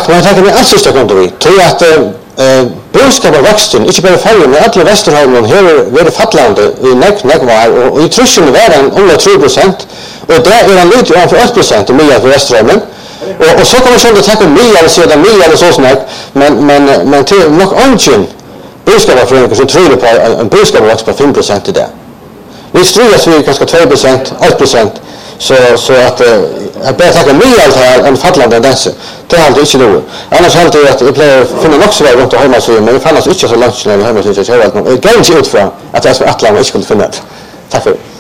Takk, men jeg tenker vi alt siste kommer vi. Tror at boskap og veksten, ikke bare ferdig, men alle Vesterhavnen har vært fattlande i nekvar, og i trusselen var den under 3%, og det han litt for 1% i mye for Vesterhavnen. Og så kommer sånn å tenke mye eller siden mye eller sånn, men til nok ønsken boskapforeninger som tror på en boskapvokst på 5% i det. Vi strider vi kanskje 2%, 1%, så at jeg bare tenker mye alt her enn fattlande tendenser. Det har alltid ikke noe. Annars har alltid at jeg pleier å finne nok så vei rundt å hjemmesiden, men jeg fann altså ikke så langt når jeg hjemmesiden, så jeg glemmer ikke ut fra at jeg som atlan ikke kunne finne det. Takk for det.